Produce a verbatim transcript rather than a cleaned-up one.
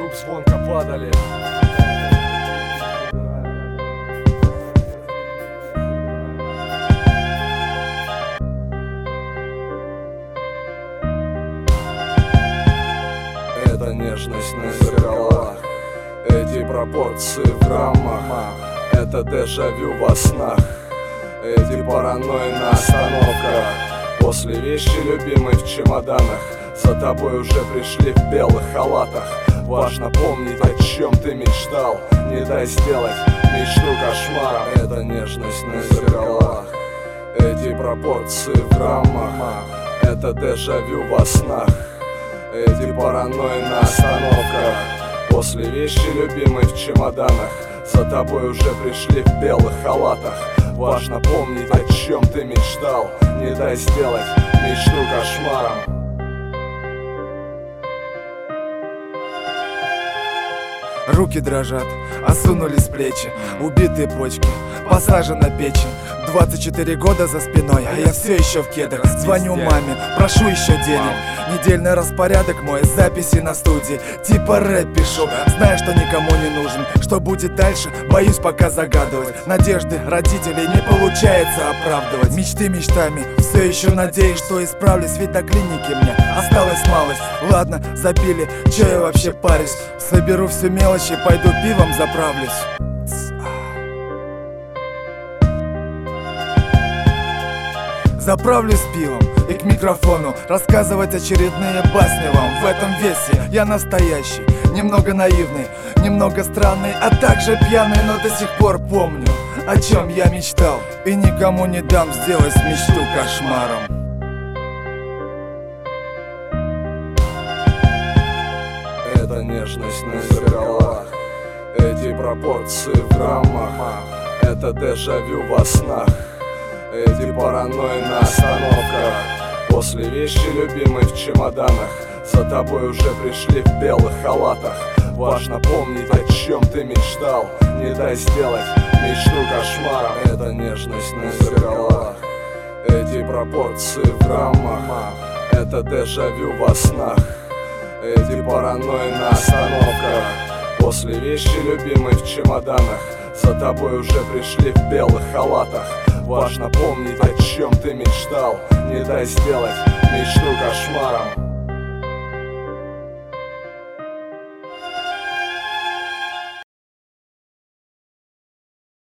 труб звонко падали. Это нежность на зеркалах, эти пропорции в граммах, это дежавю во снах, эти паранойи на остановках. После вещи любимой в чемоданах, за тобой уже пришли в белых халатах. Важно помнить, о чем ты мечтал, не дай сделать мечту кошмаром. Это нежность на зеркалах, эти пропорции в граммах, это дежавю во снах, эти паранойи на остановках. После вещи любимой в чемоданах, за тобой уже пришли в белых халатах. Важно помнить, о чем ты мечтал, не дай сделать мечту кошмаром. Руки дрожат, осунулись плечи, убитые почки, посажена печень. Двадцать четыре года за спиной, а я все еще в кедрах. Звоню маме, прошу еще денег. Недельный распорядок мой, записи на студии, типа рэп пишу, зная, что никому не нужен. Что будет дальше, боюсь пока загадывать. Надежды родителей не получается оправдывать. Мечты мечтами, все еще надеюсь, что исправлюсь. Ведь до клиники мне осталась малость. Ладно, забили, че я вообще парюсь. Соберу всю мелочь и пойду пивом заправлюсь. Заправлюсь пивом и к микрофону рассказывать очередные басни вам. В этом весе я настоящий, немного наивный, немного странный, а также пьяный, но до сих пор помню, о чем я мечтал, и никому не дам сделать мечту кошмаром. Это нежность на зеркалах, эти пропорции в граммах, это дежавю во снах, эти паранойи на остановках. После вещи любимой в чемоданах, за тобой уже пришли в белых халатах. Важно помнить, о чем ты мечтал, не дай сделать мечту кошмаром. Это нежность на зеркалах, эти пропорции в граммах, это дежавю во снах, эти паранойи на остановках. После вещи любимой в чемоданах, за тобой уже пришли в белых халатах. Важно помнить, о чем ты мечтал, не дай сделать мечту кошмаром.